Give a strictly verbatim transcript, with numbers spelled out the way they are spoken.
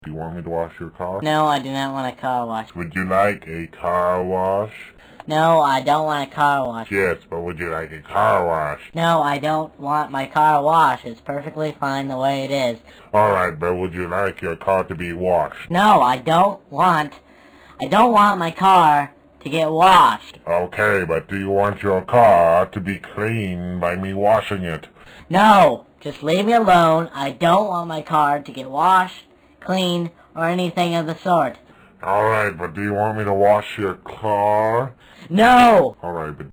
Do you want me to wash your car? No, I do not want a car wash. Would you like a car wash? No, I don't want a car wash. Yes, but would you like a car wash? No, I don't want my car washed. It's perfectly fine the way it is. Alright, but would you like your car to be washed? No, I don't want... I don't want my car to get washed. Okay, but do you want your car to be clean by me washing it? No, just leave me alone. I don't want my car to get washed, clean, or anything of the sort. Alright, but do you want me to wash your car? No! Alright, but